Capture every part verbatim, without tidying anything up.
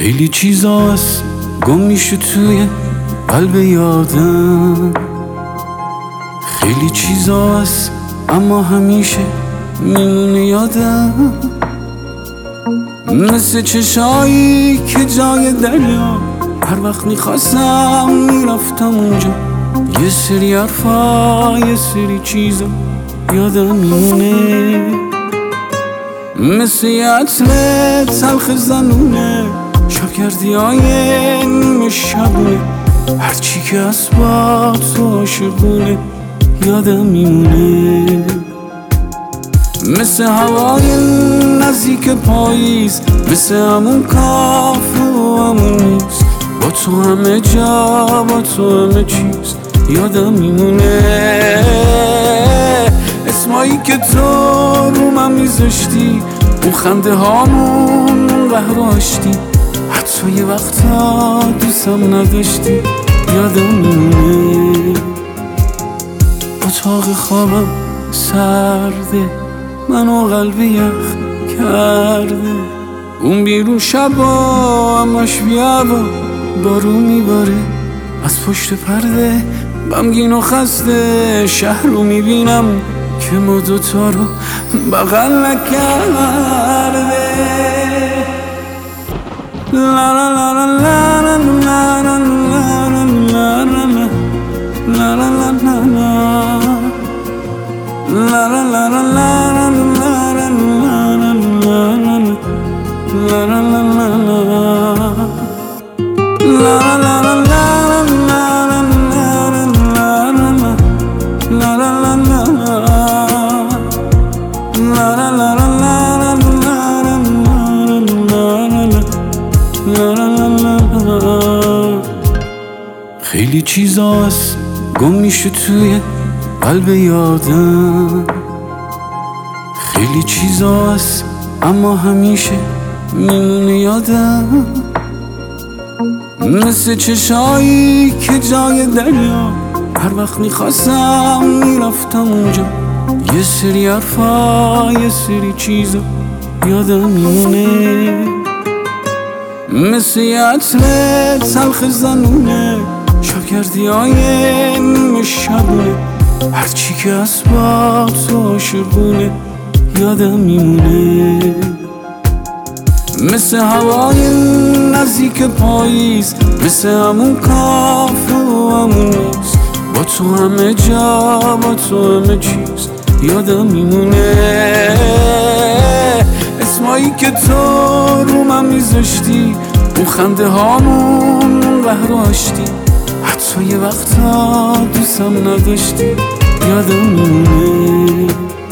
خیلی چیزاست گم میشه توی قلب یادم، خیلی چیزاست اما همیشه میمونه یادم، مثل چشایی که جای دریا هر وقت میخواستم میرفتم اونجا، یه سری حرفا یه سری چیزا یادم میمونه، مثل یه عطر تلخ زنونه شبگردی های نیمه شبونه، هرچی که اسباب تو عاشقونه یادم میمونه، مثل هوای نزدیک پاییز، مثل همون کافه و همون میز، با تو همه جا با تو همه چیز یادم میمونه، اسمایی که تو رو من میذاشتی، اون خنده هامون اون قهر و آشتی، حتی یه وقتا دوستم نداشتی یادم میمونه، اتاق خوابم سرده منو قلب یخ کرده، اون بیرون شبا همش بیابا بارون میباره، از پشت پرده غمگین و خسته شهر رو میبینم که ما دوتا رو بغل نکرده، لا لا لا لا لا لا لا لا لا خیلی چیزاست گم میشه توی قلب یادم، خیلی چیزاست اما همیشه میمونه یادم، مثل چشایی که جای دریا هر وقت میخواستم میرفتم اونجا، یه سری حرفا یه سری چیزا یادم میمونه، مثل یه عطر تلخ زنونه شبگردی های نیمه شبونه، هرچی که اسباب تو عاشقونه یادم میمونه، مثل هوای نزدیک پاییز، مثل همون کافه و همون میز، با تو همه جا با تو همه چیز یادم میمونه، اسمایی که تو رو من میذاشتی، اون خنده هامون اون قهر و آشتی، حتی یه وقتا دوستم نداشتی یادم میمونه،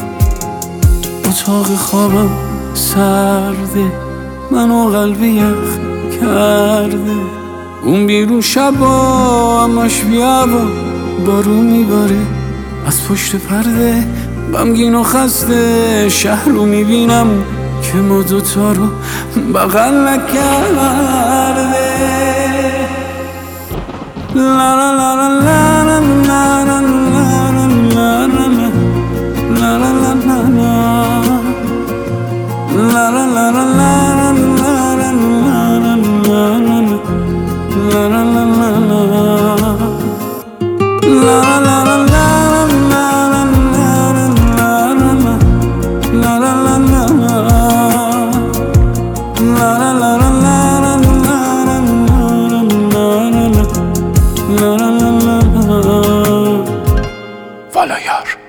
اتاق خوابم سرده منو قلب یخ کرده، اون بیرون شبا همش بیابا بارون میباره، از پشت پرده غمگین و خسته شهر رو میبینم که ما دوتا رو بغل نکرده، لا لا لا لا لا لا لا لا والا یار